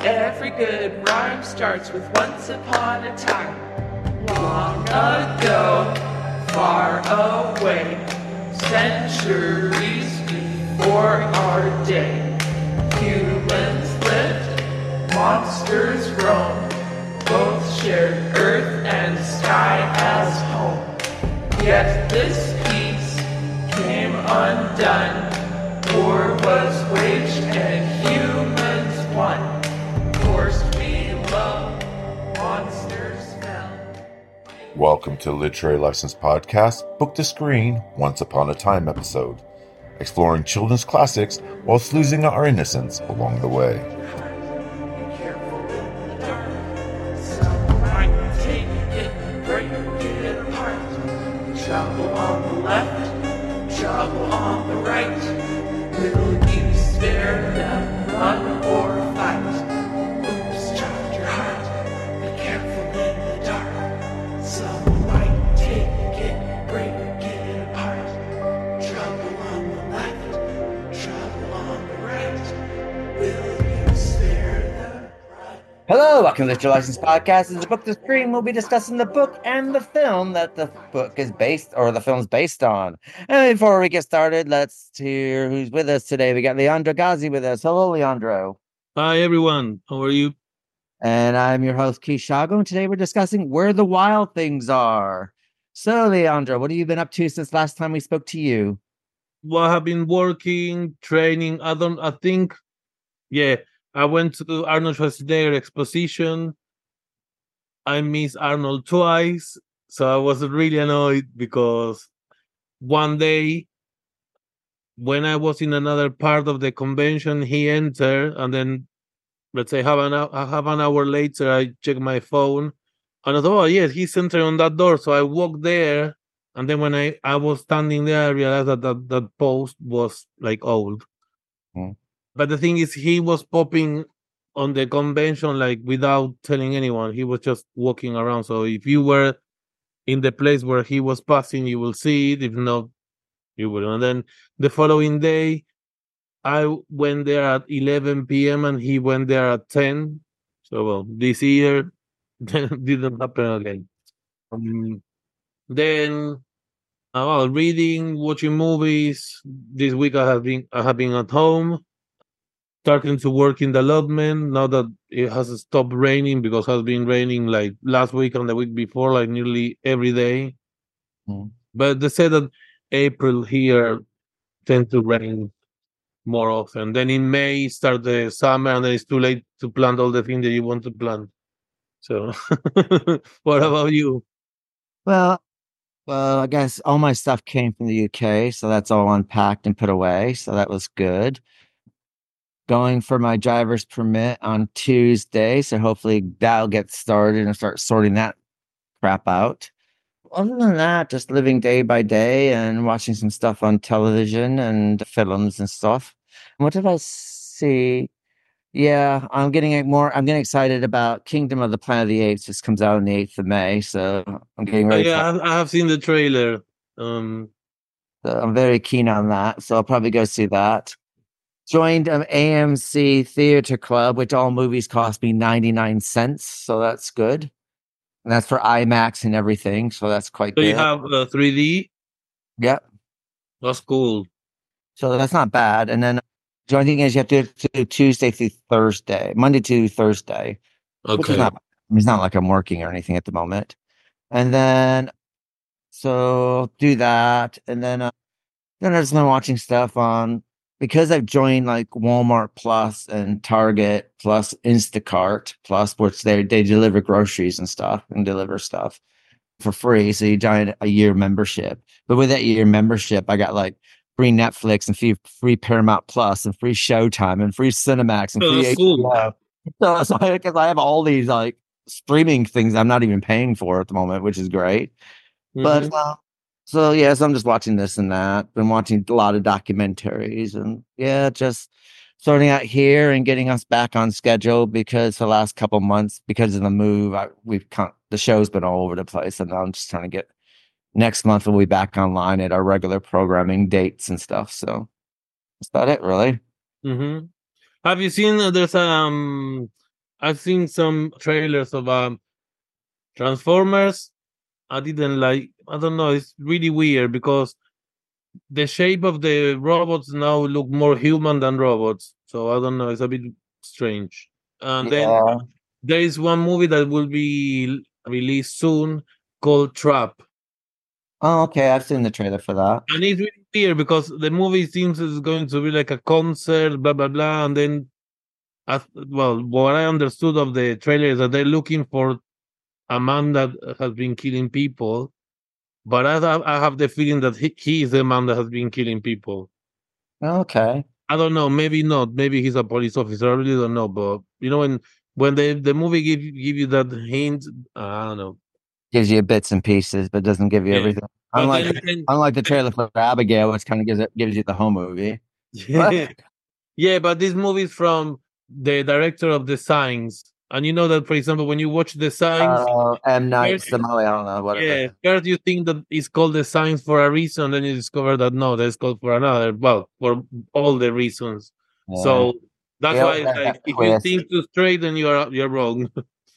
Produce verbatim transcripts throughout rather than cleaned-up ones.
Every good rhyme starts with once upon a time. Long ago, far away, centuries before our day. Humans lived, monsters roamed, both shared earth and sky as home. Yet this peace came undone. War was waged and humans won. Forced below, monsters fell. Welcome to Literary Lessons Podcast, Book to Screen, Once Upon a Time episode, exploring children's classics whilst losing our innocence along the way. Trouble on the left, trouble on the right. Will you spare them, run or fight? Oops, child, your heart. Be careful in the dark. Some might take it, break it apart. Trouble on the left, trouble on the right. Will you spare them, run? Hello, welcome to the Literary License Podcast. This is a Book to Screen. We'll be discussing the book and the film that the book is based, or the film's based on. And before we get started, let's hear who's with us today. We got Leandro Ghazi with us. Hello, Leandro. Hi, everyone. How are you? And I'm your host, Keith Shago, and today we're discussing Where the Wild Things Are. So, Leandro, what have you been up to since last time we spoke to you? Well, I have been working, training. I don't, I think, yeah, I went to Arnold Schwarzenegger exposition. I missed Arnold twice, so I was really annoyed because one day when I was in another part of the convention, he entered, and then let's say half an hour, half an hour later, I checked my phone, and I thought, oh yes, he's entering on that door. So I walked there, and then when I, I was standing there, I realized that that, that post was like old. Hmm. But the thing is, he was popping on the convention like without telling anyone. He was just walking around. So if you were in the place where he was passing, you will see it. If not, you will. And then the following day, I went there at eleven p.m. and he went there at ten. So, well, this year didn't happen again. Um, then, uh, well, reading, watching movies. This week I have been I have been at home, starting to work in the allotment now that it has stopped raining, because it has been raining like last week and the week before, like nearly every day. Mm. But they said that April here tends to rain more often. Then in May start the summer, and then it's too late to plant all the things that you want to plant. So, what about you? Well, well, I guess all my stuff came from the U K, so that's all unpacked and put away. So that was good. Going for my driver's permit on Tuesday, so hopefully that'll get started and start sorting that crap out. Other than that, just living day by day and watching some stuff on television and films and stuff. What did I see? Yeah, I'm getting more. I'm getting excited about Kingdom of the Planet of the Apes. This comes out on the eighth of May, so I'm getting Uh, really. yeah, I have, I have seen the trailer. Um, So I'm very keen on that, so I'll probably go see that. Joined an A M C Theater Club, which all movies cost me ninety-nine cents, so that's good. And that's for IMAX and everything, so that's quite so good. you have uh, three D. Yep. That's cool. So that's not bad. And then the only thing is you have to do Tuesday through Thursday, Monday to Thursday. Which is Okay. not, it's not like I'm working or anything at the moment. And then, so do that. And then, uh, then I've just been watching stuff on, because I've joined like Walmart Plus and Target Plus Instacart Plus, which they, they deliver groceries and stuff and deliver stuff for free. So you join a year membership. But with that year membership, I got like free Netflix and free, free Paramount Plus and free Showtime and free Cinemax and Oh, free that's H B O. cool. So, so I, cause I have all these like streaming things I'm not even paying for at the moment, which is great. Mhm. But uh, so yeah, so I'm just watching this and that. Been watching a lot of documentaries and yeah, just sorting out here and getting us back on schedule, because for the last couple months, because of the move, I, we've con- the show's been all over the place, and now I'm just trying to get next month we'll be back online at our regular programming dates and stuff. So that's about it, really. Mm-hmm. Have you seen uh, there's um I've seen some trailers of um Transformers. I didn't like. I don't know. It's really weird because the shape of the robots now look more human than robots. So I don't know. It's a bit strange. And then Yeah. there is one movie that will be released soon called Trap. Oh, okay. I've seen the trailer for that. And it's really weird because the movie seems it's going to be like a concert, blah blah blah, and then, as well, what I understood of the trailer is that they're looking for a man that has been killing people, but I have, I have the feeling that he, he is the man that has been killing people. Okay. I don't know, maybe not, maybe he's a police officer. I really don't know, but you know when when the the movie give give you that hint, I don't know. Gives you bits and pieces, but doesn't give you Yeah. everything. But Unlike then, then unlike the trailer for Abigail, which kind of gives it gives you the whole movie. yeah, yeah, but this movie is from the director of The Signs, and you know that, for example, when you watch The Signs, Uh, M Night first, Shyamalan, I don't know, whatever. yeah, first you think that it's called The Signs for a reason, then you discover that no, that's called for another. Well, for all the reasons. Yeah. So that's He why always it's has like that if you twist. think too straight, then you're you're wrong.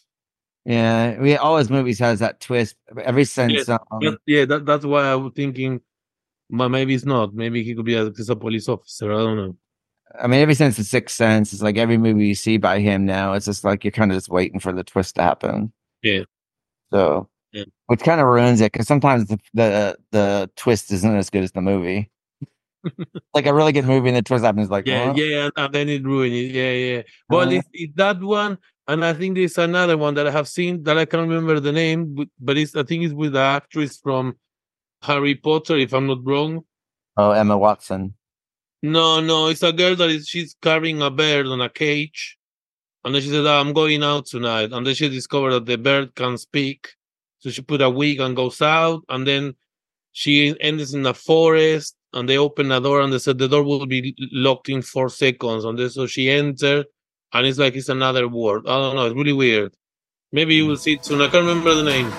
Yeah, we all his movies has that twist. Ever since Yes, um, but yeah, that, that's why I was thinking, but maybe it's not. Maybe he could be a, just a police officer. I don't know. I mean, ever since The Sixth Sense, it's like every movie you see by him now, it's just like you're kind of just waiting for the twist to happen. Yeah. So, Yeah. which kind of ruins it because sometimes the, the the twist isn't as good as the movie. Like a really good movie, and the twist happens like, Yeah, huh? yeah, and, and then it ruined it. Yeah, yeah. Well, Uh, it's, it's that one, and I think there's another one that I have seen that I can't remember the name, but, but it's I think it's with the actress from Harry Potter, if I'm not wrong. oh, Emma Watson. No, no, it's a girl that is she's carrying a bird on a cage, and then she said, oh, "I'm going out tonight," and then she discovered that the bird can speak, so she put a wig and goes out, and then she ends in a forest, and they open a door, and they said the door will be locked in four seconds, and then so she entered, and it's like it's another world. I don't know, it's really weird. Maybe you will see it soon. I can't remember the name.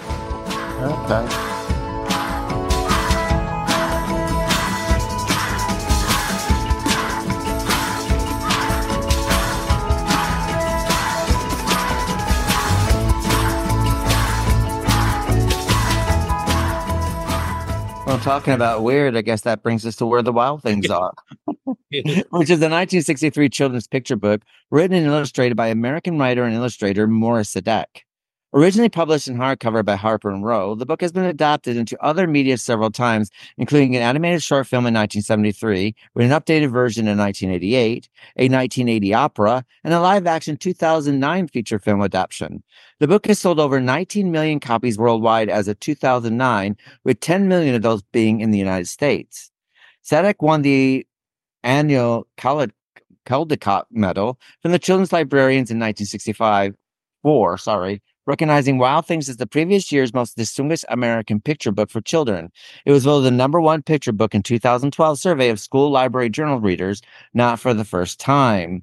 Okay. Well, talking about weird, I guess that brings us to Where the Wild Things Are, which is a nineteen sixty-three children's picture book written and illustrated by American writer and illustrator Morris Sadek. Originally published in hardcover by Harper and Row, the book has been adapted into other media several times, including an animated short film in nineteen seventy-three, with an updated version in nineteen eighty-eight, a nineteen eighty opera, and a live-action two thousand nine feature film adaptation. The book has sold over nineteen million copies worldwide as of two thousand nine, with ten million of those being in the United States. Sadek won the annual Caldecott Medal from the Children's Librarians in nineteen sixty-five, for, sorry, recognizing Wild Things as the previous year's most distinguished American picture book for children. It was voted the number one picture book in two thousand twelve survey of school library journal readers, not for the first time.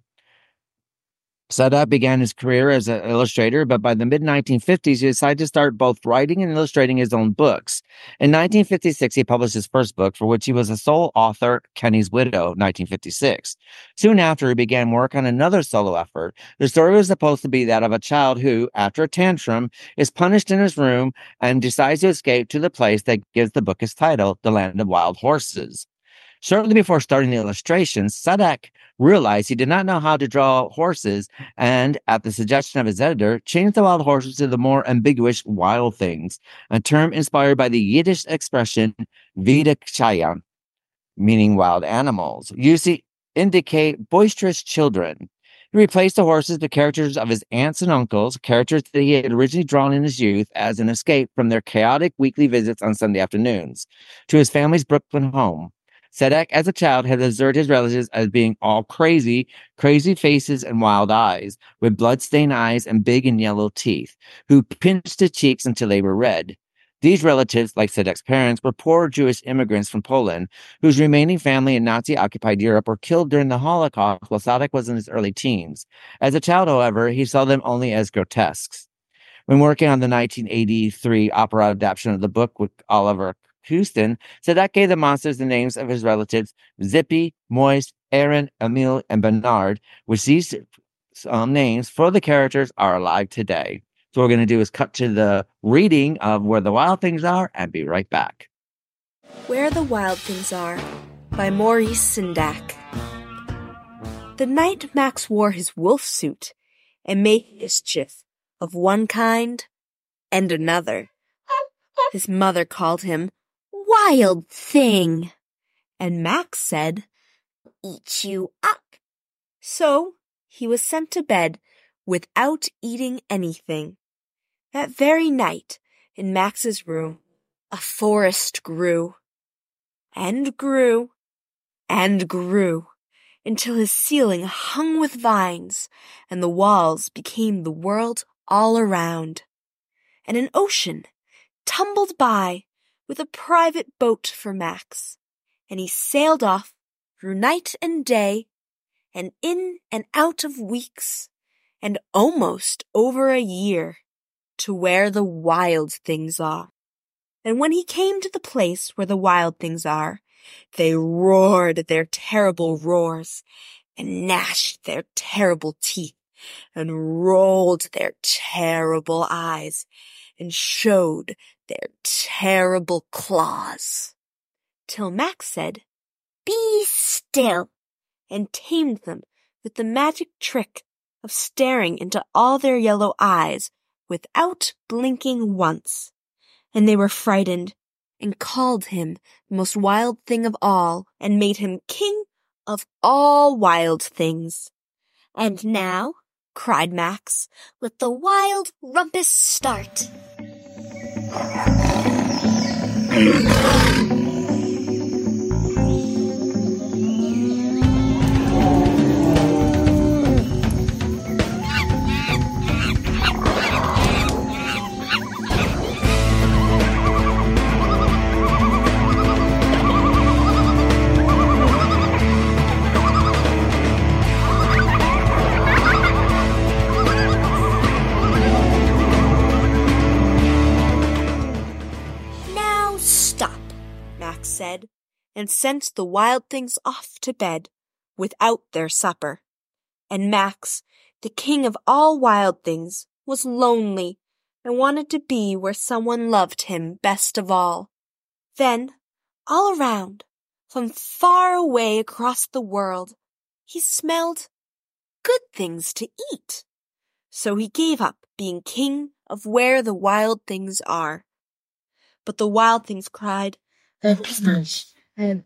Sadek began his career as an illustrator, but by the mid nineteen fifties, he decided to start both writing and illustrating his own books. In nineteen fifty-six, he published his first book, for which he was a sole author, Kenny's Widow, nineteen fifty-six. Soon after, he began work on another solo effort. The story was supposed to be that of a child who, after a tantrum, is punished in his room and decides to escape to the place that gives the book its title, The Land of Wild Horses. Shortly before starting the illustrations, Sadek realized he did not know how to draw horses and, at the suggestion of his editor, changed the wild horses to the more ambiguous wild things, a term inspired by the Yiddish expression Vidakchaya, meaning wild animals, used to indicate boisterous children. He replaced the horses with characters of his aunts and uncles, characters that he had originally drawn in his youth as an escape from their chaotic weekly visits on Sunday afternoons to his family's Brooklyn home. Sadek, as a child, had observed his relatives as being all crazy, crazy faces and wild eyes, with blood-stained eyes and big and yellow teeth, who pinched his cheeks until they were red. These relatives, like Sadek's parents, were poor Jewish immigrants from Poland, whose remaining family in Nazi-occupied Europe were killed during the Holocaust while Sadek was in his early teens. As a child, however, he saw them only as grotesques. When working on the nineteen eighty-three opera adaptation of the book with Oliver Houston, Sadek gave the monsters the names of his relatives Zippy, Moist, Aaron, Emil, and Bernard, which these um, names for the characters are alive today. So what we're going to do is cut to the reading of Where the Wild Things Are and be right back. Where the Wild Things Are by Maurice Sendak. The night Max wore his wolf suit and made mischief of one kind and another, his mother called him Wild Thing, and Max said, "Eat you up." So he was sent to bed without eating anything. That very night, in Max's room, a forest grew, and grew, and grew, until his ceiling hung with vines, and the walls became the world all around. And an ocean tumbled by with a private boat for Max, and he sailed off through night and day, and in and out of weeks, and almost over a year, to where the wild things are. And when he came to the place where the wild things are, they roared their terrible roars, and gnashed their terrible teeth, and rolled their terrible eyes, and showed their terrible claws. Till Max said, "Be still," and tamed them with the magic trick of staring into all their yellow eyes without blinking once. And they were frightened, and called him the most wild thing of all, and made him king of all wild things. "And now," cried Max, "let the wild rumpus start." Said, and sent the wild things off to bed without their supper. And Max, the king of all wild things, was lonely and wanted to be where someone loved him best of all. Then, all around, from far away across the world, he smelled good things to eat. So he gave up being king of where the wild things are. But the wild things cried, and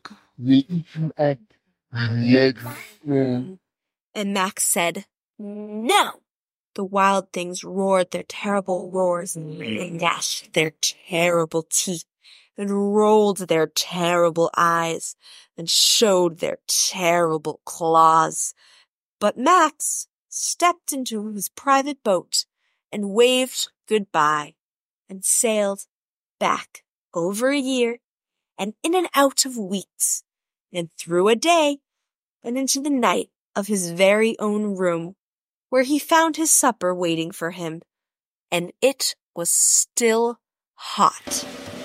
Max said, "No." The wild things roared their terrible roars, and gnashed their terrible teeth, and rolled their terrible eyes, and showed their terrible claws. But Max stepped into his private boat, and waved goodbye, and sailed back over a year, and in and out of weeks, and through a day, and into the night of his very own room, where he found his supper waiting for him, and it was still hot.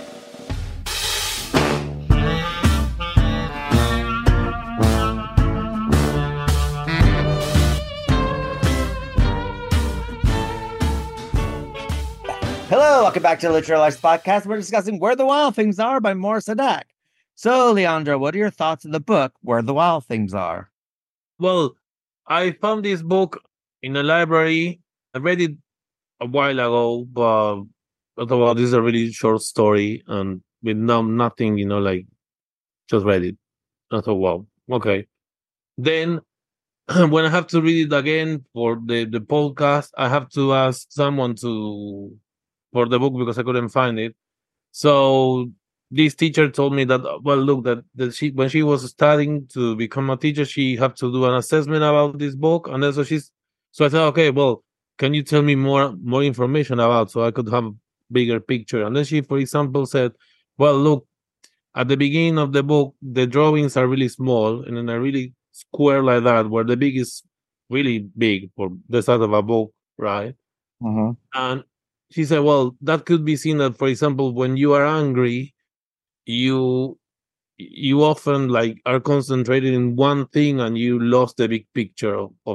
Hello, welcome back to the Literary License Podcast. We're discussing Where the Wild Things Are by Maurice Sendak. So, Leandro, what are your thoughts of the book, Where the Wild Things Are? Well, I found this book in a library. I read it a while ago, but I thought, well, this is a really short story, and with no nothing, you know, like, just read it. I thought, wow, okay. Then, when I have to read it again for the, the podcast, I have to ask someone to for the book because I couldn't find it. So this teacher told me that, well, look, that, that she when she was studying to become a teacher, she had to do an assessment about this book, and then so she's so I thought, okay, well, can you tell me more more information about so I could have a bigger picture? And then she, for example, said, well, look, at the beginning of the book, the drawings are really small and in a really square like that, where the big is really big for the size of a book, right? Mm-hmm. And she said, well, that could be seen that, for example, when you are angry, you you often like are concentrated in one thing and you lost the big picture of, of the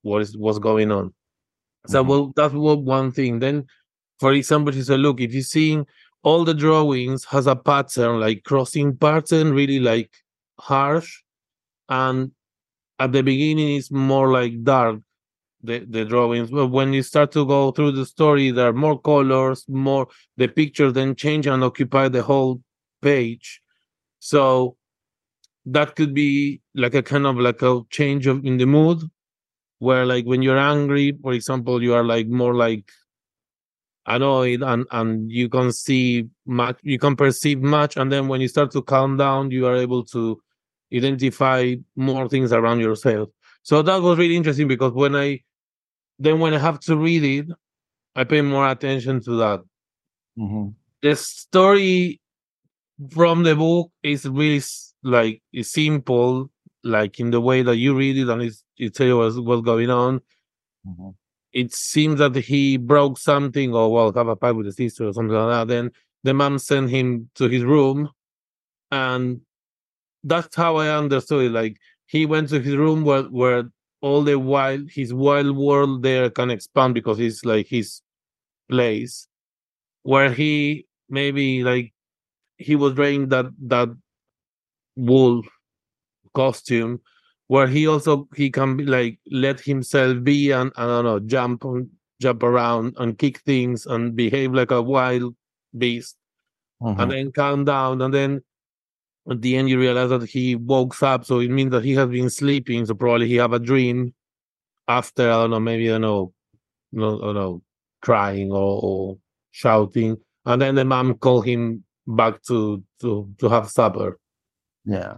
what is what's going on. So Mhm. well, that's what one thing. Then, for example, she said, "Look, if you see all the drawings has a pattern, like crossing pattern, really like harsh, and at the beginning it's more like dark the the drawings. But when you start to go through the story, there are more colors, more the pictures then change and occupy the whole page. So that could be like a kind of like a change of in the mood, where like when you're angry, for example, you are like more like annoyed and and you can see much, you can perceive much, and then when you start to calm down, you are able to identify more things around yourself. So that was really interesting because when I then when I have to read it, I pay more attention to that. Mhm. The story from the book is really s- like it's simple, like in the way that you read it, and it's, it tells you what's, what's going on. Mhm. It seems that he broke something, or well, have a fight with the sister or something like that. Then the mom sent him to his room, and that's how I understood it. Like he went to his room where where all the wild his wild world there can expand because it's like his place where he maybe like he was wearing that that wolf costume where he also he can be like let himself be and I don't know jump on jump around and kick things and behave like a wild beast and Mhm. then calm down and then at the end you realize that he woke up so it means that he has been sleeping so probably he have a dream after I don't know maybe I don't know no I don't know crying or, or shouting and then the mom called him back to to to have supper. Yeah.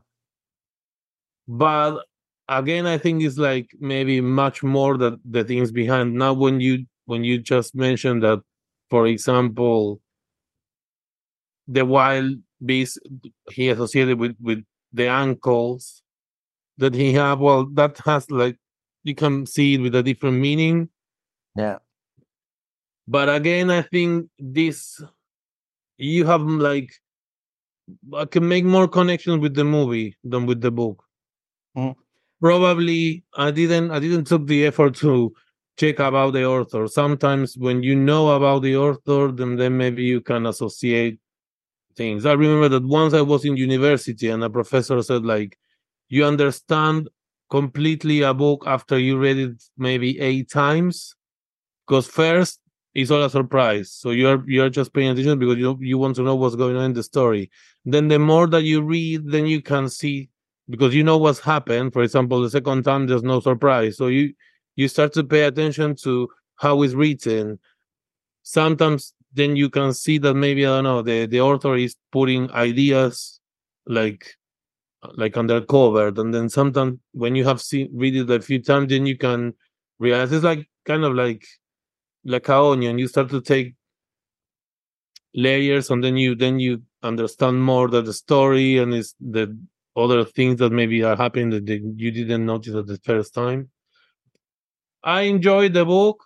But again, I think it's like maybe much more that the things behind. Now, when you when you just mentioned that, for example, the wild beast he associated with with the ankles that he have, well, that has like you can see it with a different meaning. Yeah. But again, I think this you have like I can make more connections with the movie than with the book. Mm. Probably I didn't I didn't took the effort to check about the author. Sometimes when you know about the author, then then maybe you can associate things. I remember that once I was in university and a professor said like you understand completely a book after you read it maybe eight times. Because first it's all a surprise. So you're you're just paying attention because you you want to know what's going on in the story. Then the more that you read, then you can see because you know what's happened. For example, the second time there's no surprise. So you you start to pay attention to how it's written. Sometimes then you can see that maybe I don't know the, the author is putting ideas like like undercover. And then sometimes when you have seen read it a few times, then you can realize it's like kind of like like a onion. You start to take layers, and then you then you understand more that the story and is the other things that maybe are happening that you didn't notice at the first time. I enjoyed the book.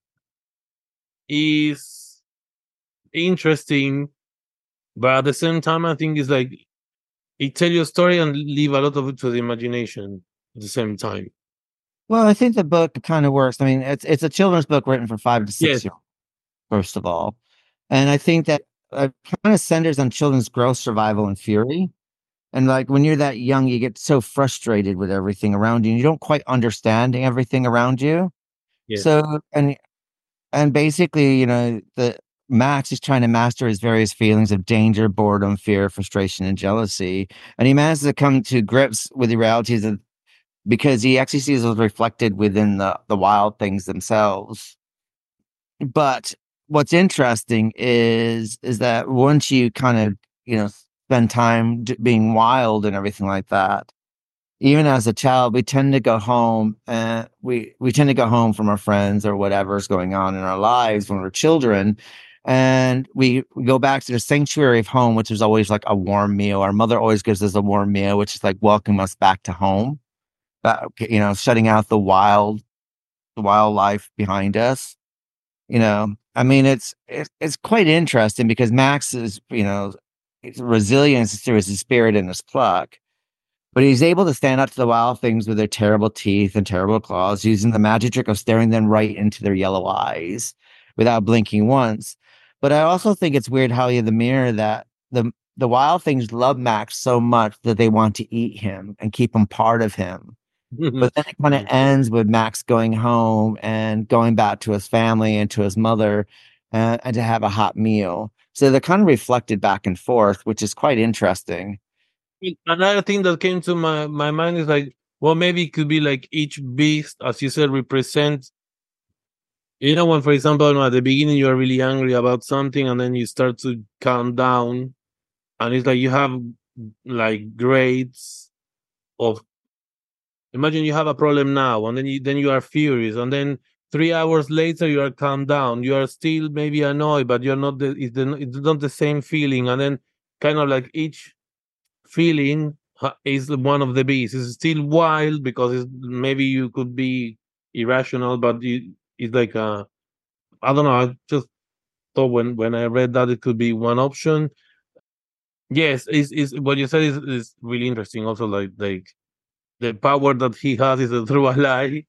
Is interesting, but at the same time, I think it's like it tell you a story and leave a lot of it to the imagination at the same time. Well, I think the book kind of works. I mean, it's it's a children's book written for five to Yes, six year olds, first of all, and I think that uh, kind of centers on children's growth, survival, and fury. And like when you're that young, you get so frustrated with everything around you, and you don't quite understand everything around you. yes, So, and and basically, you know, the Max is trying to master his various feelings of danger, boredom, fear, frustration, and jealousy, and he manages to come to grips with the realities of because he actually sees those reflected within the the wild things themselves. But what's interesting is is that once you kind of you know spend time d- being wild and everything like that, even as a child, we tend to go home and we we tend to go home from our friends or whatever's going on in our lives when we're children. And we, we go back to the sanctuary of home, which is always like a warm meal. Our mother always gives us a warm meal, which is like welcome us back to home. That, you know, shutting out the wild, the wildlife behind us. You know, I mean, it's it's, it's quite interesting because Max is, you know, his resilience through his spirit and his pluck, But he's able to stand up to the wild things with their terrible teeth and terrible claws, using the magic trick of staring them right into their yellow eyes without blinking once. But I also think it's weird how you the mirror that the the wild things love Max so much that they want to eat him and keep him part of him. But then it kind of ends with Max going home and going back to his family and to his mother uh, and to have a hot meal. So they're kind of reflected back and forth, which is quite interesting. Another thing that came to my, my mind is like, well, maybe it could be like each beast, as you said, represents, you know, when, for example, at the beginning you are really angry about something and then you start to calm down, and it's like you have like grades of, imagine you have a problem now, and then you then you are furious, and then three hours later you are calmed down. You are still maybe annoyed, but you're not the it's, the it's not the same feeling. And then kind of like each feeling is one of the beasts. It's still wild because it's, maybe you could be irrational, but you, it's like a, I don't know. I just thought when when I read that it could be one option. Yes, is is what you said is is really interesting. Also, like like the power that he has is through a lie.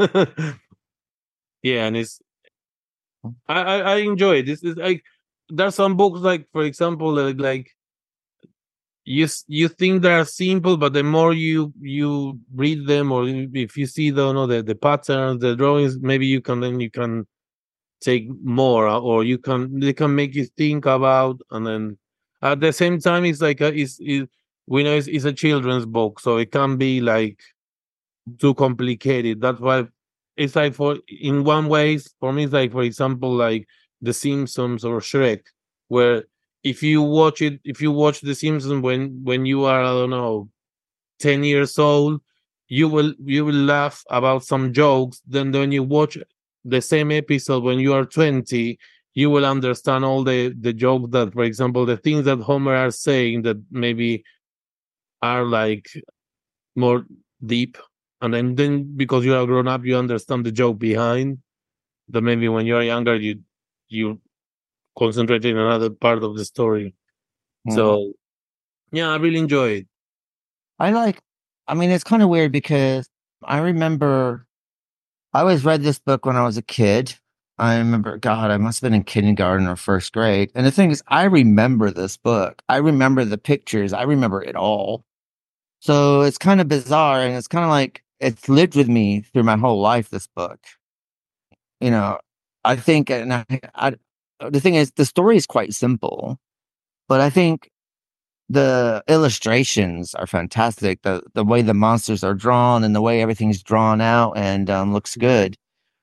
Yeah, and it's I, I I enjoy it. This is like there's some books like, for example, like, like you you think they're simple, but the more you you read them, or if you see the no the, the patterns, the drawings, maybe you can then you can take more, or you can they can make you think about, and then at the same time it's like a, it's, it, we know it's, it's a children's book, so it can be like too complicated. That's why it's like, for in one ways for me it's like, for example, like The Simpsons or Shrek, where if you watch it if you watch The Simpsons when when you are, I don't know, ten years old, you will you will laugh about some jokes. Then when you watch the same episode when you are twenty, you will understand all the the jokes that, for example, the things that Homer are saying that maybe are like more deep. And then, then because you are grown up, you understand the joke behind that. Maybe when you are younger, you you concentrate in another part of the story. Mhm. So yeah, I really enjoy it. I like, I mean, it's kind of weird because I remember I always read this book when I was a kid. I remember, God, I must have been in kindergarten or first grade. And the thing is, I remember this book. I remember the pictures. I remember it all. So it's kind of bizarre. And it's kind of like it's lived with me through my whole life, this book. You know, I think, and I, I, the thing is, the story is quite simple, but I think the illustrations are fantastic. The the way the monsters are drawn and the way everything's drawn out and um, looks good.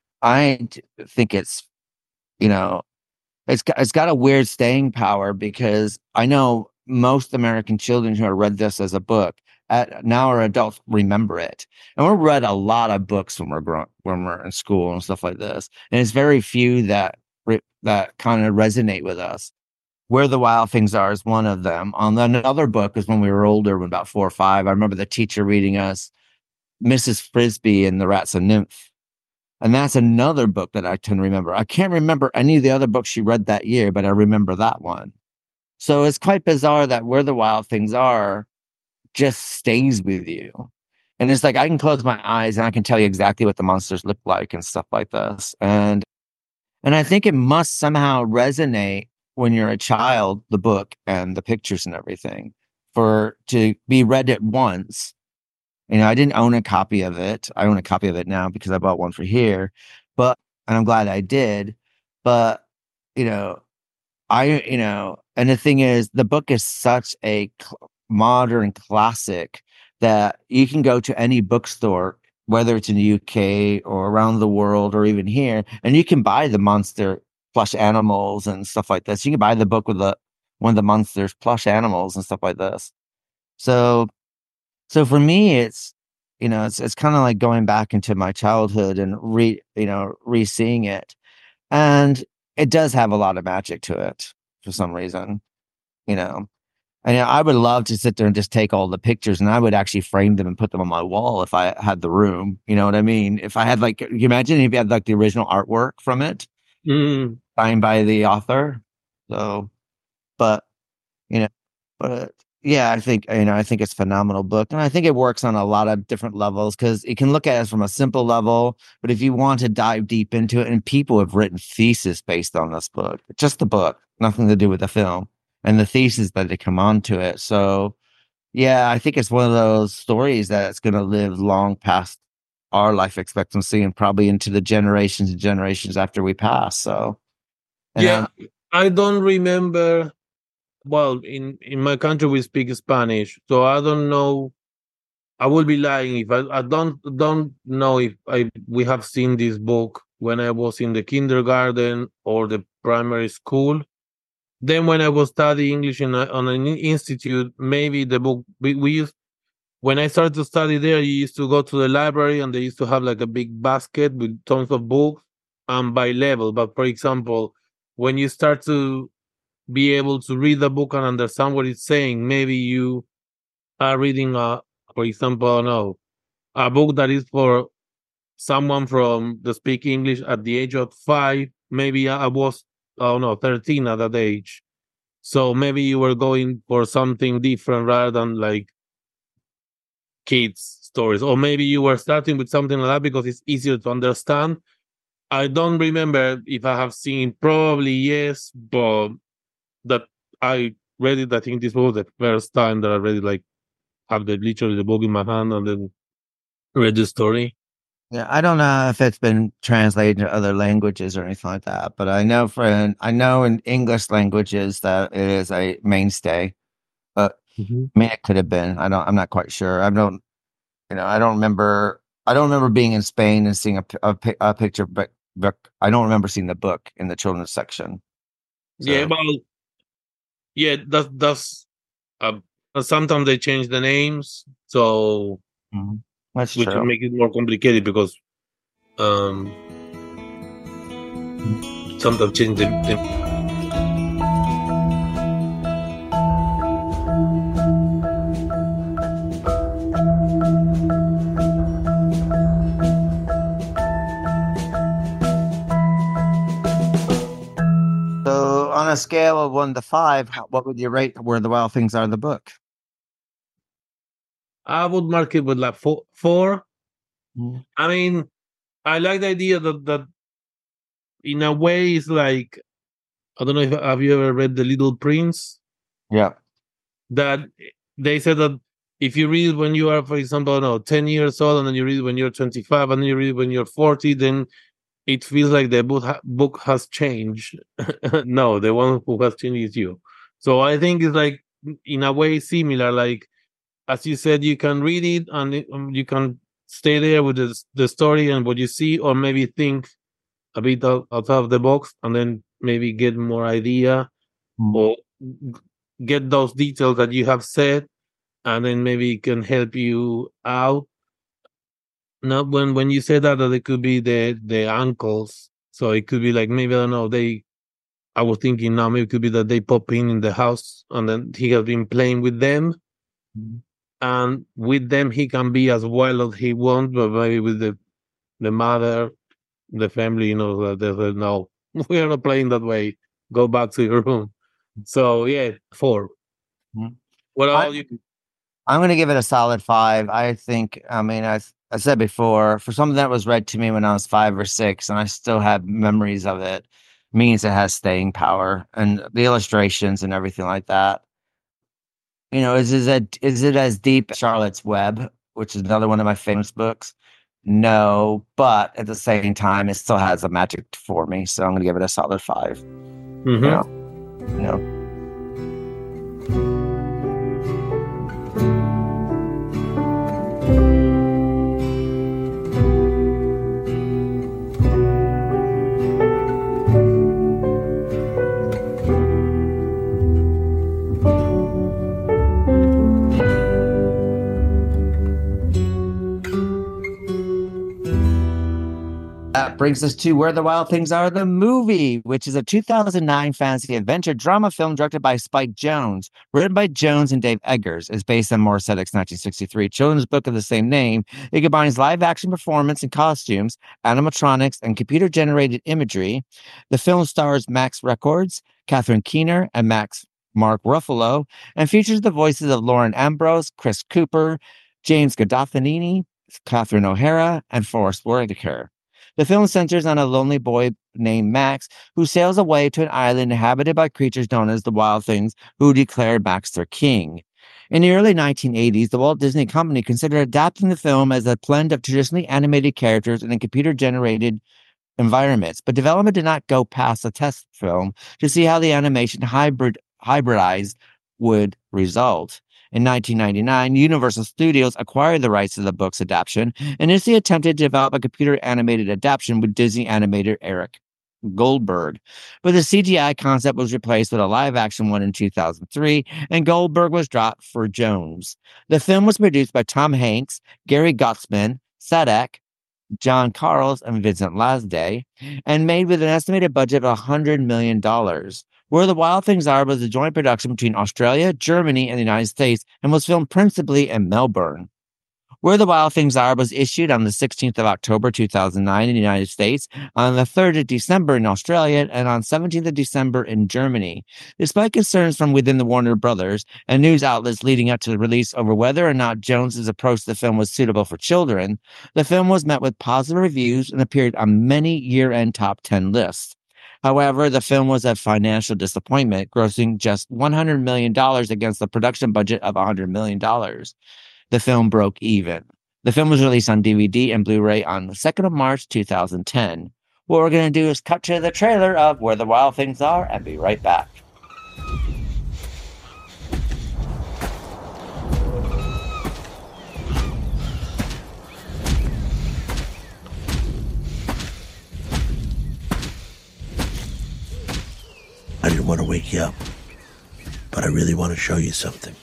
I d- think it's, you know, it's got, it's got a weird staying power because I know most American children who have read this as a book at now are adults remember it, and we read a lot of books when we're grown, when we're in school and stuff like this, and it's very few that re- that kind of resonate with us. Where the Wild Things Are is one of them. On another book is when we were older, when about four or five. I remember the teacher reading us Missus Frisby and the Rats and Nymph. And that's another book that I can remember. I can't remember any of the other books she read that year, but I remember that one. So it's quite bizarre that Where the Wild Things Are just stays with you. And it's like I can close my eyes and I can tell you exactly what the monsters look like and stuff like this. And and I think it must somehow resonate when you're a child, the book and the pictures and everything, for to be read at once. You know, I didn't own a copy of it. I own a copy of it now because I bought one for here, but, and I'm glad I did. But, you know, I, you know, and the thing is, the book is such a cl- modern classic that you can go to any bookstore, whether it's in the U K or around the world or even here, and you can buy the monster plush animals and stuff like this. You can buy the book with the one of the monsters plush animals and stuff like this. So, so for me, it's, you know, it's it's kind of like going back into my childhood and re, you know, re-seeing it, and it does have a lot of magic to it for some reason, you know. And I would love to sit there and just take all the pictures, and I would actually frame them and put them on my wall if I had the room. You know what I mean? If I had like, can you imagine if you had like the original artwork from it, Mm. signed by the author. So, but you know, but yeah, I think you know, I think it's a phenomenal book, and I think it works on a lot of different levels because it can look at it from a simple level, but if you want to dive deep into it, and people have written thesis based on this book, just the book, nothing to do with the film, and the thesis that they come onto it. So, yeah, I think it's one of those stories that it's going to live long past our life expectancy and probably into the generations and generations after we pass. So, and Yeah, um, I don't remember. Well, in in my country we speak Spanish, so I don't know. I will be lying if I, I don't don't know if I we have seen this book when I was in the kindergarten or the primary school. Then when I was studying English in a, on an institute, maybe the book we, we used when I started to study there, you used to go to the library and they used to have like a big basket with tons of books and by level. But for example, when you start to be able to read the book and understand what it's saying, maybe you are reading a, for example, I don't know, a book that is for someone from the speak English at the age of five. Maybe I was, I don't know, thirteen at that age. So maybe you were going for something different rather than like kids stories, or maybe you were starting with something like that because it's easier to understand. I don't remember if I have seen, probably yes, but that I read it. I think this was the first time that I read it, like have the literally the book in my hand and then read the story. yeah, I don't know if it's been translated to other languages or anything like that, but I know for I know in English languages that it is a mainstay. But Mm-hmm. I mean, it could have been. I don't. I'm not quite sure. I don't. You know, I don't remember. I don't remember being in Spain and seeing a, a, a picture, but book. I don't remember seeing the book in the children's section. Yeah, So, well, yeah, that's that's. Uh, sometimes they change the names, so mhm, that's which true. make it more complicated because um sometimes change the, the So, on a scale of one to five, how, what would you rate Where the Wild Things Are, the book? I would mark it with like four. Four. Mhm. I mean, I like the idea that that in a way it's like I don't know if have you ever read The Little Prince? Yeah. That they said that if you read when you are, for example, no, ten years old, and then you read when you're twenty-five, and then you read when you're forty, then it feels like the book ha- book has changed. No, the one who has changed is you. So I think it's like in a way similar. Like as you said, you can read it and it, um, you can stay there with the, the story and what you see, or maybe think a bit out, outside of the box and then maybe get more idea Mhm. or get those details that you have said, and then maybe it can help you out. Not when when you say that that it could be the the uncles, so it could be like maybe I don't know they. I was thinking now maybe it could be that they pop in in the house and then he has been playing with them, and with them he can be as wild as he wants, but maybe with the the mother, the family, you know, that they said no, we are not playing that way. Go back to your room. So yeah, four. Mhm. What I, all you? I'm going to give it a solid five. I think, I mean, I, I said before, for something that was read to me when I was five or six, and I still have memories of it, means it has staying power and the illustrations and everything like that. You know, is, is it is it as deep as Charlotte's Web, which is another one of my famous books? No, but at the same time, it still has a magic for me. So I'm going to give it a solid five. You Mm-hmm. know, you know. That brings us to Where the Wild Things Are, the movie, which is a two thousand nine fantasy adventure drama film directed by Spike Jonze, written by Jones and Dave Eggers. Is based on Morris Sedgwick's nineteen sixty-three children's book of the same name. It combines live-action performance and costumes, animatronics, and computer-generated imagery. The film stars Max Records, Catherine Keener, and Max Mark Ruffalo, and features the voices of Lauren Ambrose, Chris Cooper, James Gandolfini, Catherine O'Hara, and Forrest Whitaker. The film centers on a lonely boy named Max who sails away to an island inhabited by creatures known as the Wild Things, who declare Max their king. In the early nineteen eighties, the Walt Disney Company considered adapting the film as a blend of traditionally animated characters and computer-generated environments, but development did not go past the test film to see how the animation hybrid hybridized would result. In nineteen ninety-nine, Universal Studios acquired the rights to the book's adaptation and initially attempted to develop a computer-animated adaptation with Disney animator Eric Goldberg. But the C G I concept was replaced with a live-action one in two thousand three, and Goldberg was dropped for Jones. The film was produced by Tom Hanks, Gary Gottesman, Sadek, John Carls, and Vincent Lasday, and made with an estimated budget of one hundred million dollars. Where the Wild Things Are was a joint production between Australia, Germany, and the United States, and was filmed principally in Melbourne. Where the Wild Things Are was issued on the sixteenth of October two thousand nine in the United States, on the third of December in Australia, and on seventeenth of December in Germany. Despite concerns from within the Warner Brothers and news outlets leading up to the release over whether or not Jones's approach to the film was suitable for children, the film was met with positive reviews and appeared on many year-end top ten lists. However, the film was a financial disappointment, grossing just one hundred million dollars against the production budget of one hundred million dollars. The film broke even. The film was released on D V D and Blu-ray on the second of March two thousand ten. What we're going to do is cut to the trailer of Where the Wild Things Are and be right back. I didn't want to wake you up, but I really want to show you something.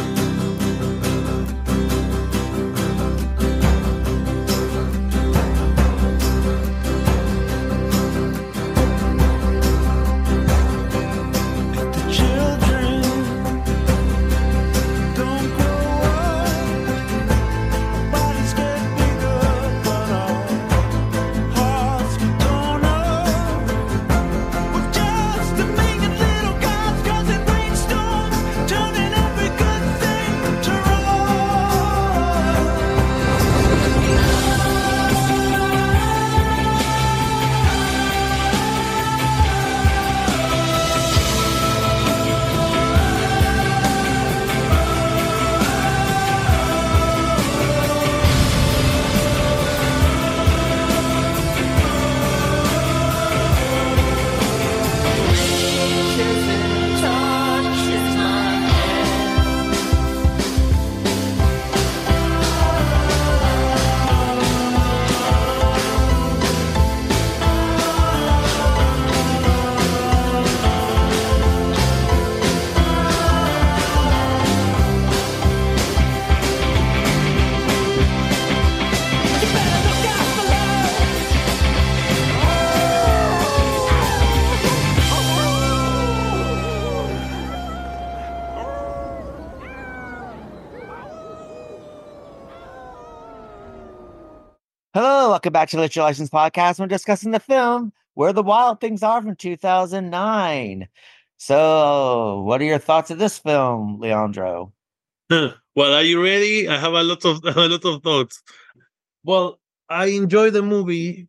Hello, welcome back to the Literary License Podcast. We're discussing the film Where the Wild Things Are from two thousand nine. So, what are your thoughts of this film, Leandro? Well, are you ready? I have a lot of a lot of thoughts. Well, I enjoy the movie.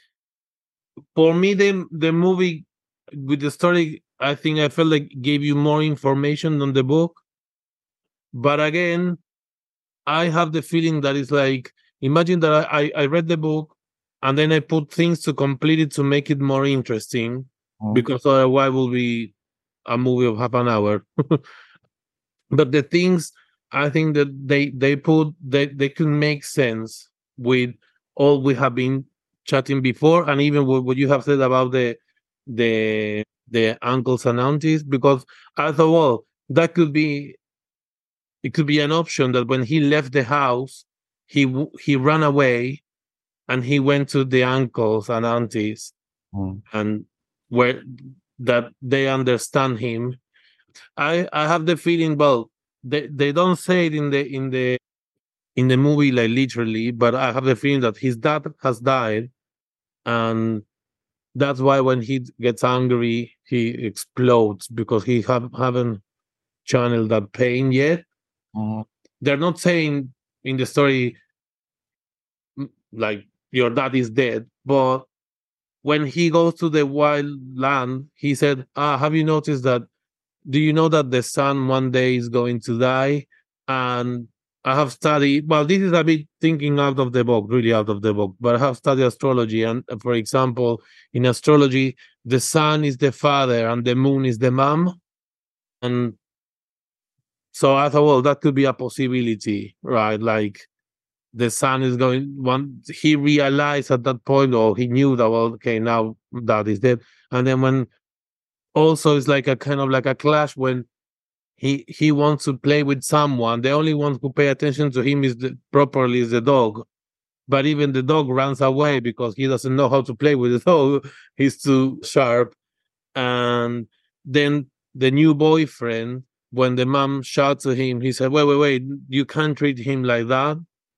For me, the the movie with the story, I think I felt like gave you more information than the book. But again, I have the feeling that it's like, imagine that I, I read the book and then I put things to complete it to make it more interesting, mm. because otherwise it will be a movie of half an hour. But the things I think that they they put they, they can make sense with all we have been chatting before, and even what, what you have said about the the the uncles and aunties, because I thought, well, that could be it could be an option that when he left the house, he he ran away and he went to the uncles and aunties, mm. and where that they understand him. I I have the feeling, well, they, they don't say it in the in the in the movie like literally, but I have the feeling that his dad has died, and that's why when he gets angry he explodes, because he have haven't channel that pain yet. Mhm. They're not saying in the story mm, like your dad is dead, but when he goes to the wild land, he said, "Ah, have you noticed that? Do you know that the sun one day is going to die?" And I have studied. Well, this is a bit thinking out of the book, really out of the book. But I have studied astrology, and uh, for example, in astrology, the sun is the father and the moon is the mom, and so I thought, well, that could be a possibility, right? Like the son is going. One, he realized at that point, or he knew that, well, okay, now dad is dead, and then when also it's like a kind of like a clash when he he wants to play with someone. The only one who pay attention to him is the, properly is the dog, but even the dog runs away because he doesn't know how to play with the dog. He's too sharp. And then the new boyfriend, when the mom shouts to him, he said, wait, wait, wait, you can't treat him like that.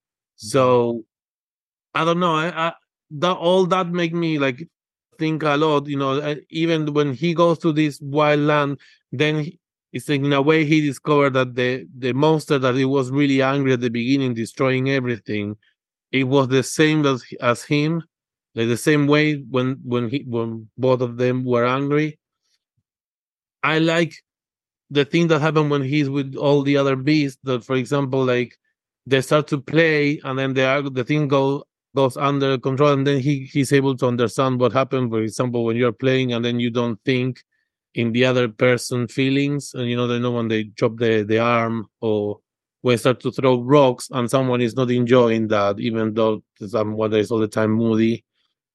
So I don't know. I, I that all that make me like think a lot. You know, uh, even when he goes to this wild land, then he, it's like in a way he discovered that the the monster that he was really angry at the beginning, destroying everything, it was the same as as him, like the same way when when he when both of them were angry. I like the thing that happened when he's with all the other beasts. That, for example, like they start to play, and then they are, the thing go goes under control, and then he he's able to understand what happened. For example, when you're playing, and then you don't think in the other person feelings, and you know, they know when they chop the the arm, or when they start to throw rocks, and someone is not enjoying that, even though someone is all the time moody.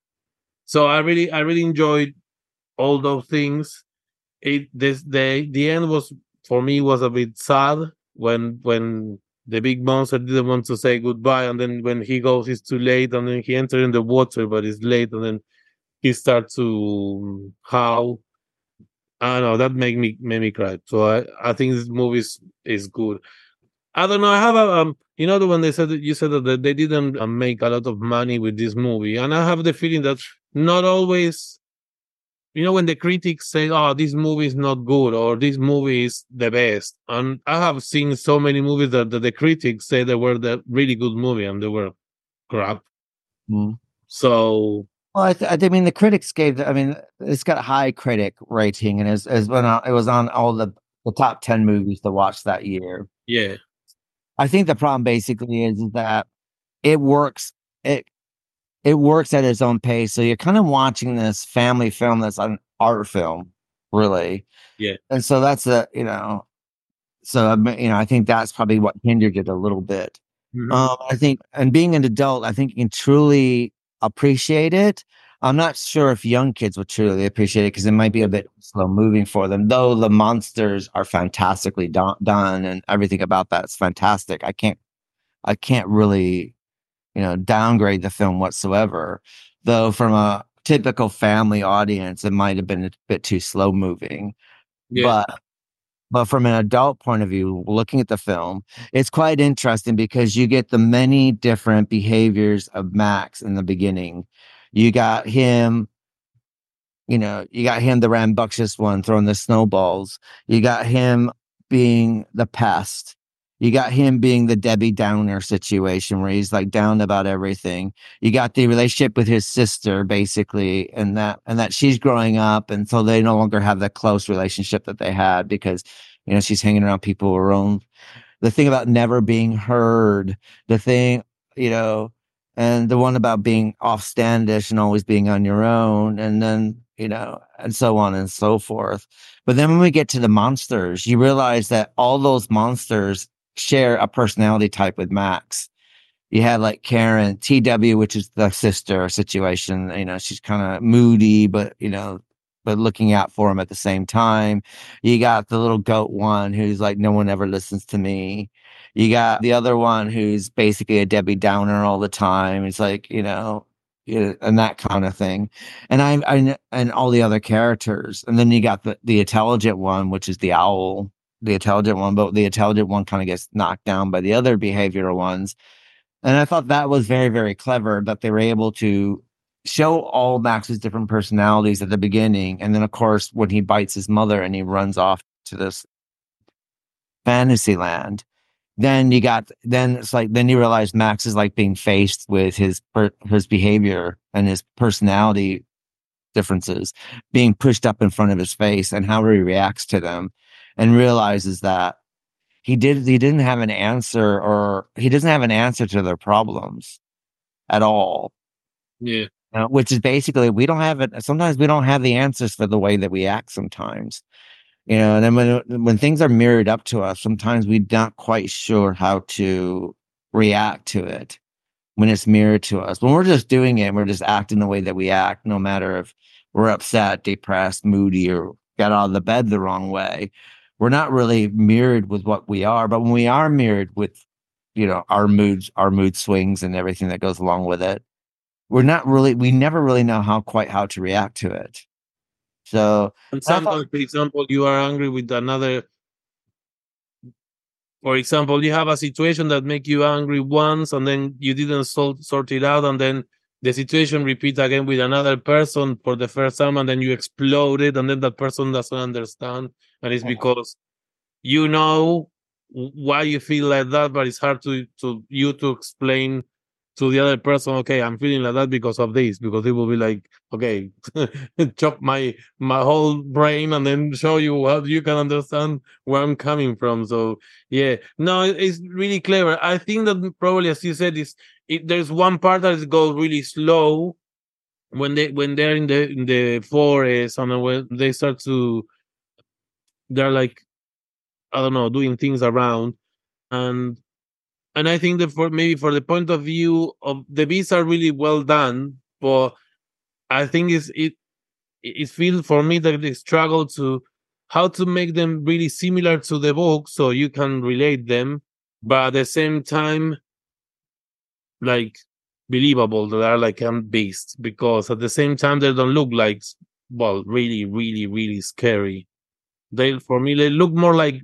So I really I really enjoyed all those things. It this the the end was, for me, was a bit sad when when the big monster didn't want to say goodbye, and then when he goes it's too late, and then he enters in the water but it's late, and then he starts to howl. I don't know, that made me made me cry. So I, I think this movie is, is good. I don't know. I have a um, you know, the when they said that you said that they they didn't uh, make a lot of money with this movie, and I have the feeling that not always. You know, when the critics say, "Oh, this movie is not good," or "This movie is the best," and I have seen so many movies that, that the critics say they were the really good movie and they were crap. Mm. So Well, I, th- I mean, the critics gave. The, I mean, it's got a high critic rating, and it's, it's been on, it was on all the, the top ten movies to watch that year. yeah, I think the problem basically is, is that it works. It it works at its own pace. So you're kind of watching this family film that's an art film, really. yeah, And so that's a, you know, so, um, you know, I think that's probably what hindered it a little bit. Mhm. Um, I think, and being an adult, I think you can truly appreciate it. I'm not sure if young kids would truly appreciate it because it might be a bit slow moving for them, though the monsters are fantastically do- done and everything about that is fantastic. I can't, I can't really, you know, downgrade the film whatsoever. Though from a typical family audience, it might have been a bit too slow moving. yeah, But but from an adult point of view, looking at the film, it's quite interesting because you get the many different behaviors of Max in the beginning. You got him, you know, you got him, the rambunctious one, throwing the snowballs. You got him being the pest. You got him being the Debbie Downer situation where he's like down about everything. You got the relationship with his sister, basically, and that and that she's growing up, and so they no longer have the close relationship that they had because, you know, she's hanging around people her own. The thing about never being heard, the thing, you know, and the one about being offstandish and always being on your own, and then, you know, and so on and so forth. But then when we get to the monsters, you realize that all those monsters share a personality type with Max. You had like Karen, T W, which is the sister situation. You know, she's kind of moody, but, you know, but looking out for him at the same time. You got the little goat one who's like, no one ever listens to me. You got the other one who's basically a Debbie Downer all the time. It's like, you know, you know, and that kind of thing. And I, I, and all the other characters. And then you got the, the intelligent one, which is the owl, the intelligent one, but the intelligent one kind of gets knocked down by the other behavioral ones. And I thought that was very, very clever that they were able to show all Max's different personalities at the beginning. And then, of course, when he bites his mother and he runs off to this fantasy land. Then you got, then it's like, then you realize Max is like being faced with his, per, his behavior and his personality differences being pushed up in front of his face and how he reacts to them, and realizes that he did, he didn't have an answer, or he doesn't have an answer to their problems at all. Yeah. Uh, which is basically, we don't have it. Sometimes we don't have the answers for the way that we act sometimes. You know, and then when when things are mirrored up to us, sometimes we're not quite sure how to react to it when it's mirrored to us. When we're just doing it, we're just acting the way that we act, no matter if we're upset, depressed, moody, or got out of the bed the wrong way. We're not really mirrored with what we are. But when we are mirrored with, you know, our moods, our mood swings and everything that goes along with it, we're not really, we never really know how quite how to react to it. So, and sometimes, for example, you are angry with another. For example, you have a situation that make you angry once, and then you didn't sort sort it out, and then the situation repeats again with another person for the first time, and then you explode it, and then that person doesn't understand, and it's because you know why you feel like that, but it's hard to to you to explain to the other person, okay, I'm feeling like that because of this, because it will be like, okay, chop my my whole brain and then show you how you can understand where I'm coming from. So yeah, no, it's really clever. I think that probably, as you said, is it, there's one part that is goes really slow when they when they're in the in the forest, and when they start to, they're like, I don't know, doing things around. And And I think that for maybe for the point of view of the beats are really well done, but I think it's, it it feels for me that they struggle to how to make them really similar to the book so you can relate them, but at the same time, like believable that they are like a beast, because at the same time they don't look like, well, really, really, really scary. They, for me, they look more like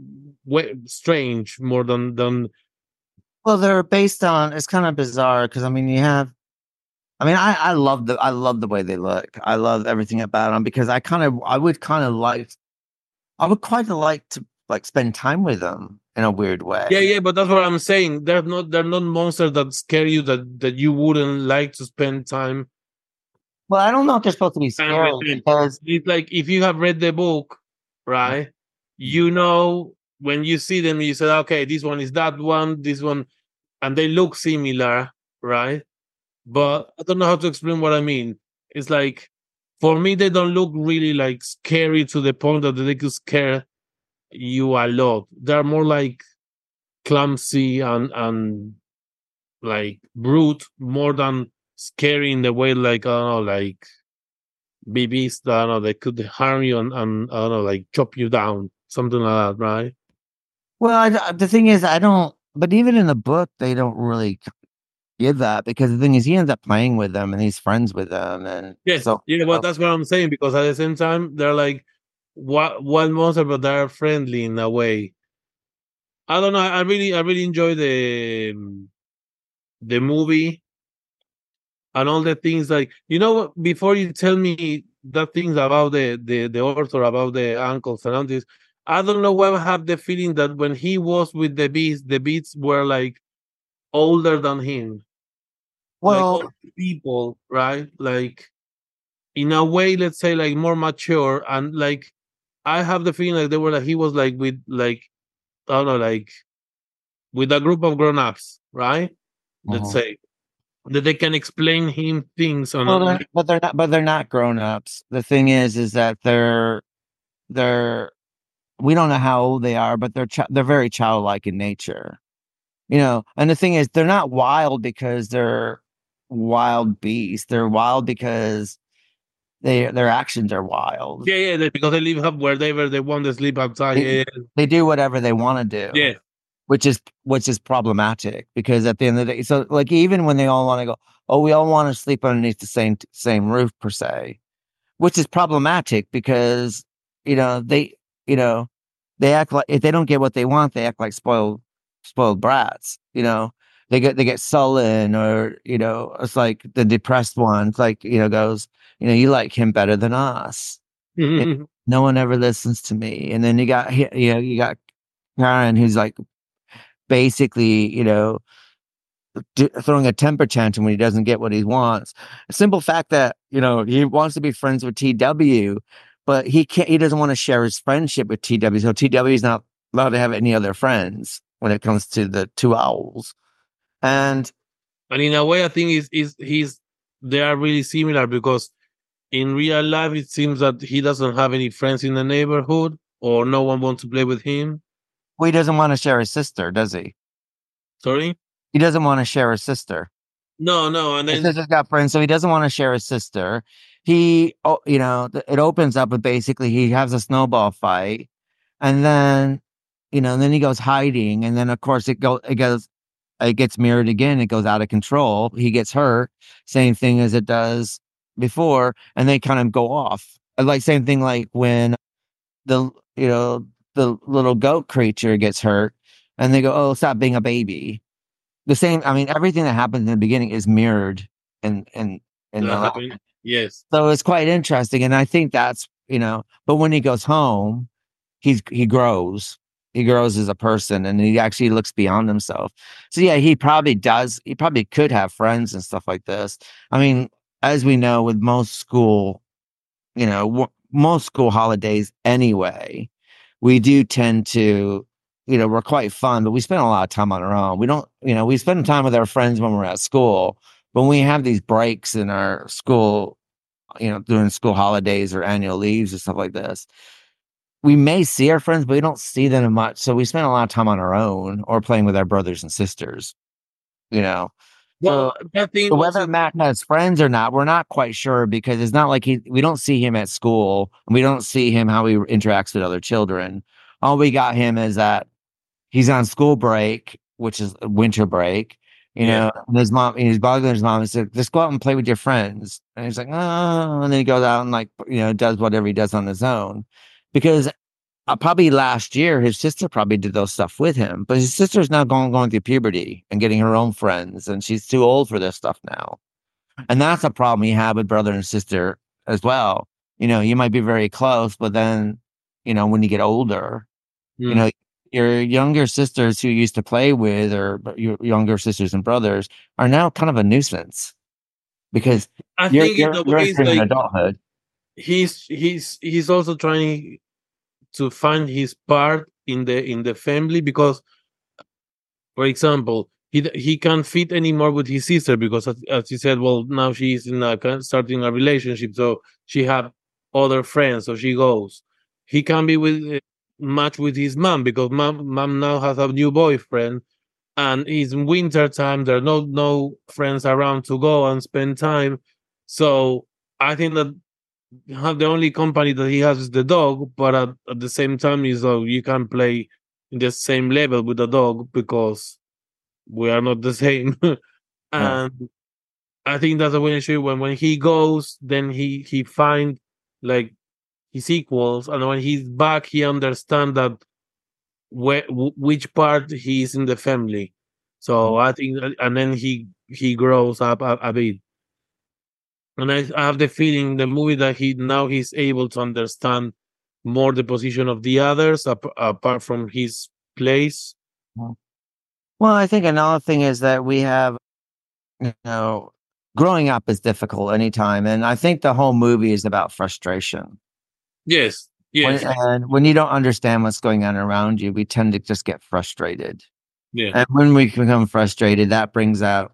strange more than than. Well, they're based on, it's kind of bizarre because I mean, you have, I mean, I, I love the, I love the way they look. I love everything about them because I kind of, I would kind of like, I would quite like to like spend time with them in a weird way. Yeah, yeah, but that's what I'm saying. They're not, they're not monsters that scare you, that that you wouldn't like to spend time. Well, I don't know if they're supposed to be scary because it's like, if you have read the book, right? You know, when you see them, you say, okay, this one is that one, this one, and they look similar, right? But I don't know how to explain what I mean. It's like, for me, they don't look really like scary to the point that they could scare you a lot. They're more like clumsy and and like brute, more than scary in the way, like, I don't know, like B Bs that, I don't know, they could harm you and, and I don't know, like chop you down, something like that, right? Well, I, the thing is, I don't. But even in the book, they don't really give that, because the thing is, he ends up playing with them and he's friends with them, and yes, so yeah. Well, that's what I'm saying, because at the same time, they're like what one monster, but they're friendly in a way. I don't know. I really, I really enjoy the the movie and all the things. Like, you know, before you tell me the things about the the the author, about the uncles and aunties, I don't know why I have the feeling that when he was with the beats, the beats were like older than him. well, Like people, right? Like in a way, let's say, like more mature, and like I have the feeling like they were like he was like with like I don't know, like with a group of grown-ups, right? Let's uh-huh. say that they can explain him things on. Well, they're, but they're not. But they're not grown-ups. The thing is, is that they're they're. We don't know how old they are, but they're ch- they're very childlike in nature, you know. And the thing is, they're not wild because they're wild beasts. They're wild because they their actions are wild. Yeah, yeah, they, because they live up wherever they want to sleep outside. They, Yeah, they do whatever they want to do. yeah. which is which is problematic, because at the end of the day, so like even when they all want to go, oh, we all want to sleep underneath the same same roof per se, which is problematic because you know they you know they act like, if they don't get what they want, they act like spoiled spoiled brats. You know, they get they get sullen, or you know, it's like the depressed one. It's like, you know, goes, you know, you like him better than us. Yeah. No one ever listens to me. And then you got, you know, you got Karen, who's like basically, you know, d- throwing a temper tantrum when he doesn't get what he wants. A simple fact that, you know, he wants to be friends with T W, but he can't, he doesn't want to share his friendship with T W. So T W is not allowed to have any other friends when it comes to the two owls. And And in a way, I think is is he's they are really similar because in real life it seems that he doesn't have any friends in the neighborhood or no one wants to play with him. well, he doesn't want to share his sister, does he? Sorry? He doesn't want to share his sister. No, no, and His then sister's got friends, so he doesn't want to share his sister. He, oh, you know, th- it opens up with basically he has a snowball fight, and then, you know, and then he goes hiding, and then of course it go it goes, it gets mirrored again. It goes out of control. He gets hurt. Same thing as it does before, and they kind of go off. Uh, Like same thing like when the you know the little goat creature gets hurt, and they go, "Oh, stop being a baby." The same. I mean, everything that happens in the beginning is mirrored in in in the that last. happened. Yes. So it's quite interesting, and I think that's you know. But when he goes home, he's he grows. He grows as a person, and he actually looks beyond himself. So yeah, he probably does. He probably could have friends and stuff like this. I mean, as we know, with most school, you know, w- most school holidays anyway, we do tend to, you know, we're quite fun, but we spend a lot of time on our own. We don't, you know, we spend time with our friends when we're at school. But when we have these breaks in our school, you know, during school holidays or annual leaves or stuff like this, we may see our friends, but we don't see them much. So we spend a lot of time on our own or playing with our brothers and sisters, you know. So Well, that thing so whether also Matt has friends or not, we're not quite sure because it's not like he we don't see him at school and we don't see him how he interacts with other children. All we got him is that he's on school break, which is winter break, you yeah. know, and his mom and he's bothering his mom and said, just go out and play with your friends. And he's like, oh, and then he goes out and like, you know, does whatever he does on his own. Because uh, probably last year his sister probably did those stuff with him, but his sister's now going going through puberty and getting her own friends, and she's too old for this stuff now. And that's a problem you have with brother and sister as well. You know, you might be very close, but then, you know, when you get older, you Mm. know, your younger sisters who you used to play with, or your younger sisters and brothers, are now kind of a nuisance because I you're think in you're a you're way it's entering like adulthood. he's he's he's also trying to find his part in the in the family because, for example, he d- he can't fit anymore with his sister because, as, as he said, well, now she's in a kind- starting a relationship, so she have other friends, so she goes. He can't be with uh, much with his mom because mom mom now has a new boyfriend, and it's winter time. There are no no friends around to go and spend time. So I think that have the only company that he has is the dog, but at, at the same time, is uh, you can play in the same level with the dog because we are not the same. Yeah. And I think that's a way issue when when he goes, then he he find like his equals, and when he's back, he understand that where w- which part he is in the family. So I think, that- and then he he grows up a, a bit. And I, I have the feeling the movie that he now he's able to understand more the position of the others ap- apart from his place. Well, I think another thing is that we have, you know, growing up is difficult anytime, and I think the whole movie is about frustration. Yes, When, yes, and when you don't understand what's going on around you, we tend to just get frustrated. yeah. And when we become frustrated, that brings out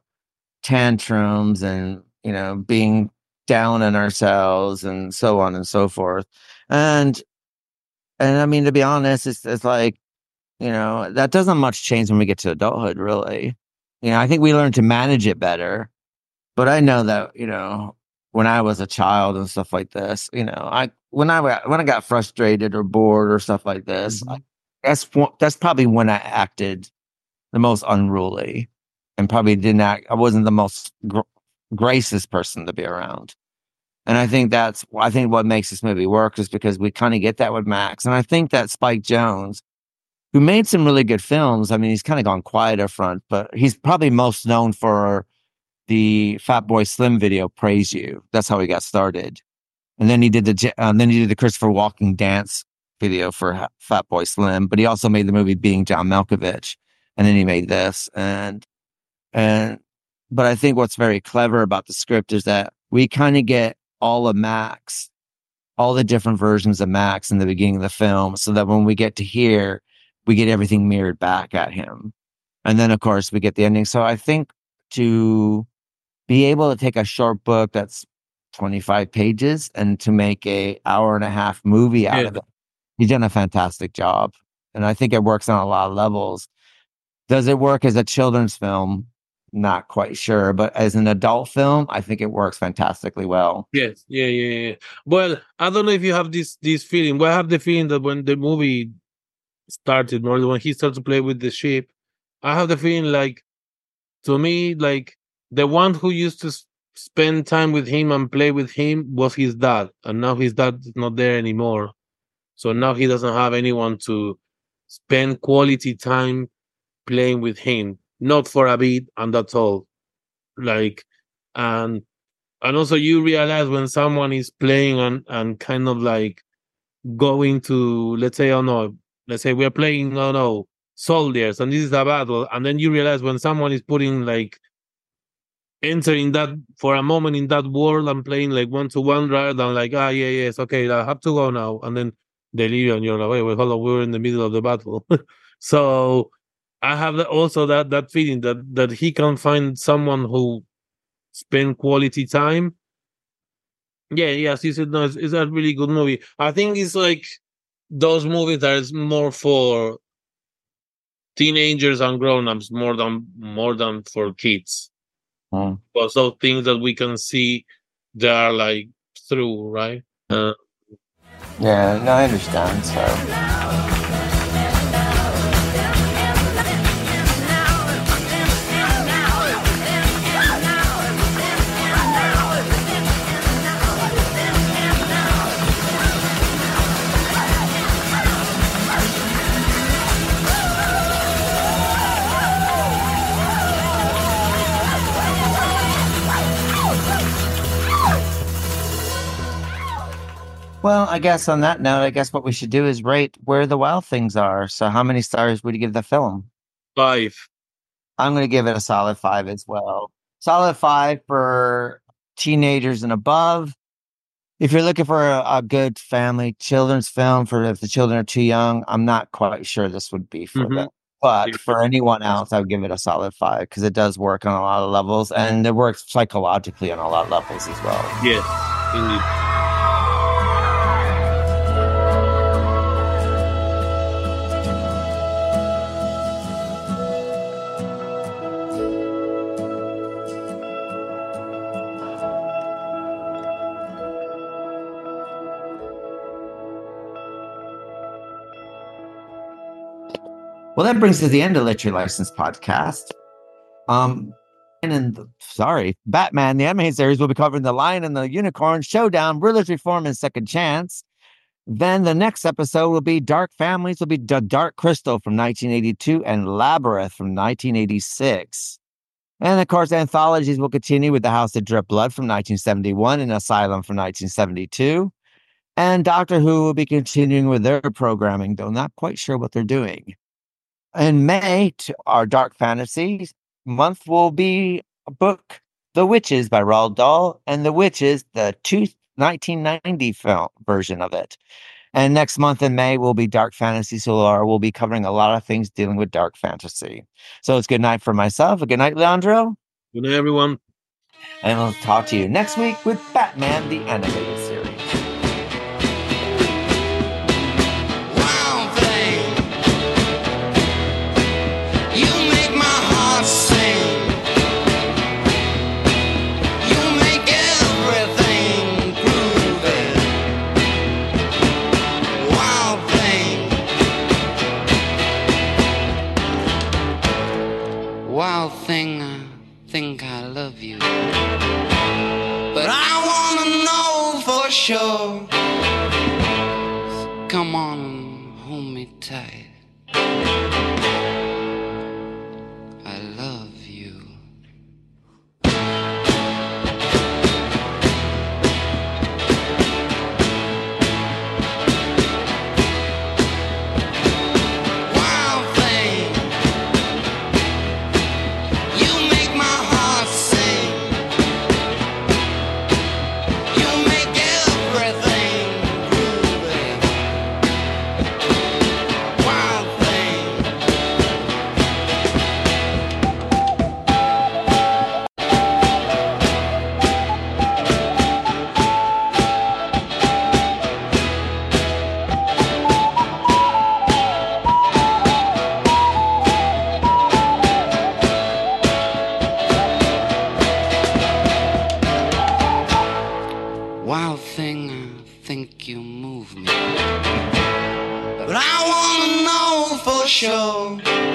tantrums and, you know, being down on ourselves and so on and so forth. And, and I mean, to be honest, it's, it's like, you know, that doesn't much change when we get to adulthood, really. You know, I think we learn to manage it better. But I know that, you know, when I was a child and stuff like this, you know, I when I wa- when I got frustrated or bored or stuff like this, I, Mhm. that's one- that's probably when I acted the most unruly, and probably didn't act. I wasn't the most gr- gracious person to be around. And I think that's I think what makes this movie work is because we kind of get that with Max, and I think that Spike Jones, who made some really good films, I mean, he's kind of gone quiet up front, but he's probably most known for the Fatboy Slim video "Praise You." That's how he got started. And then he did the Ja- uh, then he did the Christopher Walken dance video for Ha- Fatboy Slim, but he also made the movie Being John Malkovich, and then he made this. And and but I think what's very clever about the script is that we kind of get all of Max, all the different versions of Max in the beginning of the film, so that when we get to here, we get everything mirrored back at him. And then, of course, we get the ending. So I think to be able to take a short book that's twenty-five pages and to make a hour and a half movie out Yeah. of it, he's done a fantastic job. And I think it works on a lot of levels. Does it work as a children's film? Not quite sure. But as an adult film, I think it works fantastically well. Yes, yeah, yeah, yeah. Well, I don't know if you have this this feeling. Well, I have the feeling that when the movie started, or when he started to play with the ship, I have the feeling like, to me, like the one who used to s- spend time with him and play with him was his dad, and now his dad is not there anymore. So now he doesn't have anyone to spend quality time playing with him, not for a bit, and that's all. Like, and and also you realize when someone is playing and and kind of like going to, let's say, oh no, let's say we're playing, oh no, soldiers, and this is a battle, and then you realize when someone is putting like entering that for a moment in that world and playing like one to one rather than like, ah, yeah, yes, okay, I have to go now, and then they leave and you're like, wait, wait, hold on, we're in the middle of the battle. So I have that, also that that feeling that that he can find someone who spend quality time. Yeah, yes, you said no, it's, it's a really good movie. I think it's like those movies that is more for teenagers and grown-ups more than more than for kids. Mm. But those things that we can see, they are like through, right? Uh, Yeah, no, I understand. So. Well, I guess on that note, I guess what we should do is rate Where the Wild Things Are. So, how many stars would you give the film? five. I'm going to give it a solid five as well. Solid five for teenagers and above. If you're looking for a, a good family children's film for if the children are too young, I'm not quite sure this would be for Mhm. them. But for anyone else, I would give it a solid five because it does work on a lot of levels and it works psychologically on a lot of levels as well. Yes, indeed. Well, that brings us to the end of Literary License Podcast. Um, and in the, sorry, Batman, the animated series will be covering The Lion and the Unicorn, Showdown, Rulers Reform, and Second Chance. Then the next episode will be Dark Families, will be D- Dark Crystal from nineteen eighty-two and Labyrinth from nineteen eighty-six. And of course, anthologies will continue with The House that Dripped Blood from nineteen seventy-one and Asylum from nineteen seventy-two. And Doctor Who will be continuing with their programming, though not quite sure what they're doing. In May, to our Dark Fantasy month will be a book, The Witches by Roald Dahl, and The Witches, the two, nineteen ninety film version of it. And next month in May will be Dark Fantasy, so Laura will be covering a lot of things dealing with dark fantasy. So it's good night for myself. A good night, Leandro. Good night, everyone. And we'll talk to you next week with Batman, the animated series. Wild thing, you make my heart sing. You make everything groovy. Wild thing, wild thing, I think I love you, but I wanna know for sure. Come on and hold me tight. I love you. make you move me. But I wanna know for sure.